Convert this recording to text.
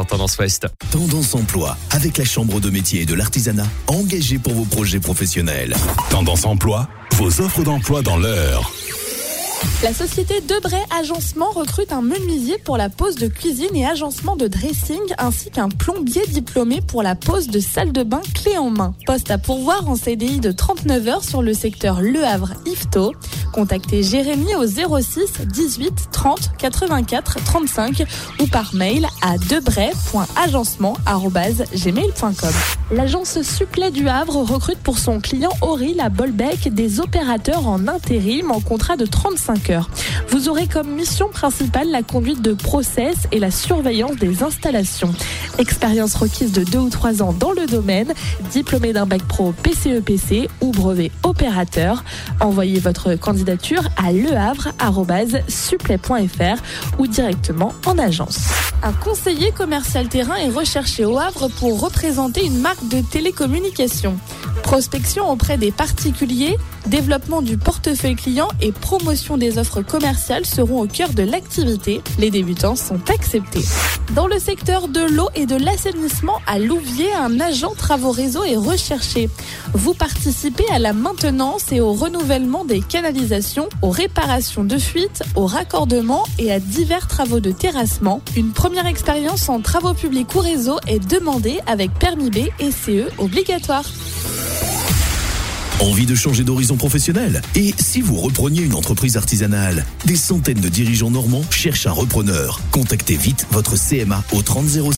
dans Tendance Ouest. Tendance Emploi, avec la Chambre de métier et de l'artisanat, engagée pour vos projets professionnels. Tendance Emploi, vos offres d'emploi dans l'heure. La société Debray Agencement recrute un menuisier pour la pose de cuisine et agencement de dressing, ainsi qu'un plombier diplômé pour la pose de salle de bain clé en main. Poste à pourvoir en CDI de 39 heures sur le secteur Le Havre-Yvetot. Contactez Jérémy au 06 18 30 84 35 ou par mail à debray.agencement@gmail.com. L'agence Supplet du Havre recrute pour son client Auril à Bolbec des opérateurs en intérim en contrat de 35 heures. Vous aurez comme mission principale la conduite de process et la surveillance des installations. Expérience requise de 2 ou 3 ans dans le domaine, diplômé d'un bac pro PCEPC ou brevet opérateur. Envoyez votre candidature à lehavre@supplet.fr ou directement en agence. Un conseiller commercial terrain est recherché au Havre pour représenter une marque de télécommunications. Prospection auprès des particuliers, développement du portefeuille client et promotion des offres commerciales seront au cœur de l'activité. Les débutants sont acceptés. Dans le secteur de l'eau et de l'assainissement à Louviers, un agent travaux réseau est recherché. Vous participez à la maintenance et au renouvellement des canalisations, aux réparations de fuites, au raccordement et à divers travaux de terrassement. Une première expérience en travaux publics ou réseau est demandée avec permis B et CE obligatoire. Envie de changer d'horizon professionnel? Et si vous repreniez une entreprise artisanale? Des centaines de dirigeants normands cherchent un repreneur. Contactez vite votre CMA au 30 06.